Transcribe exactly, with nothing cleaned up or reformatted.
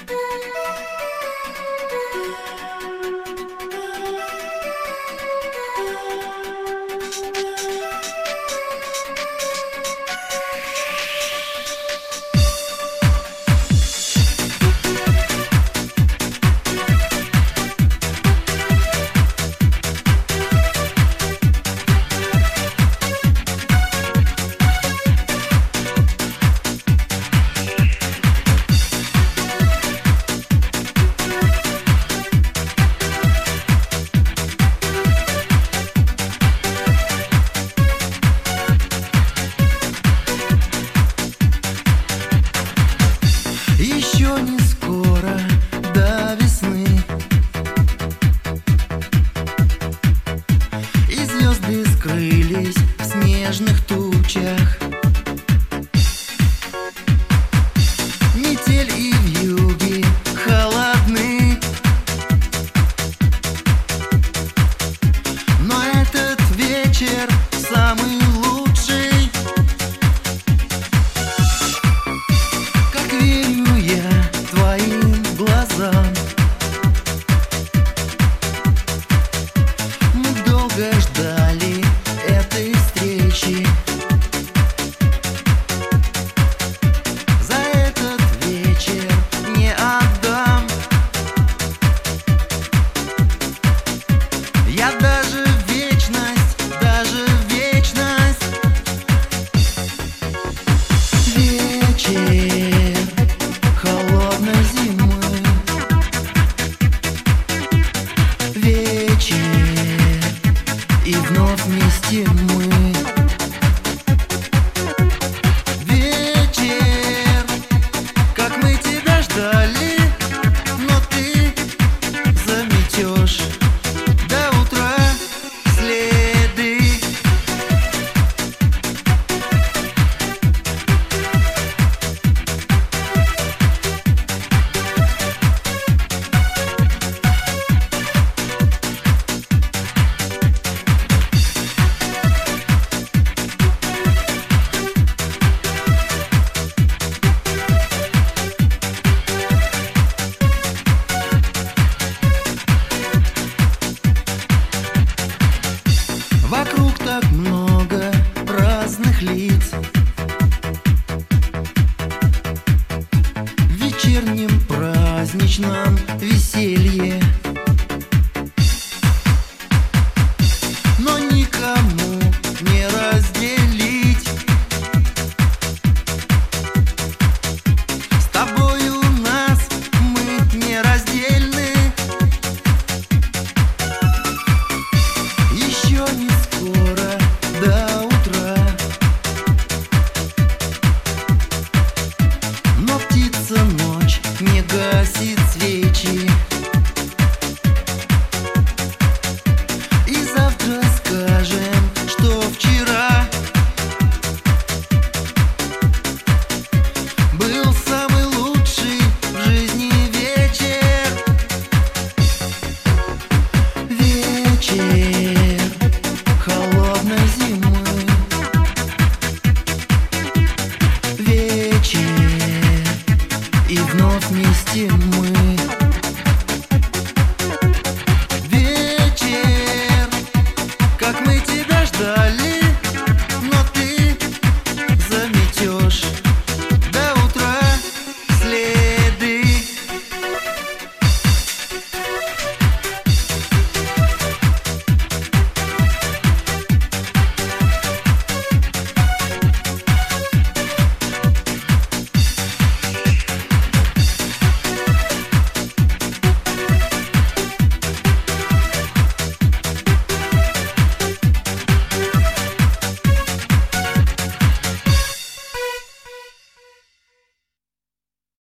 Еще не скоро до весны, и звезды скрылись в снежных тучах. Метель и вьюги холодны, но этот вечер самый лучший. Как верю я твоим глазам, мы долго ждали этой встречи. За этот вечер не отдам я даже вечность, даже вечность. Вечер холодной зимы, вечер, и вновь вместе мы. Вечер, как мы тебя ждали, но ты заметешь до утра следы. Вокруг так много разных лиц, в вечернем праздничном веселье, но никому не разделить. С тобою нас мы не раздельны. Еще не скоро до утра, но птица ночь не гасит свечи. И завтра скажем, что вчера был самый лучший в жизни вечер. Вечер холодной зимы, вечер, и вновь вместе мы.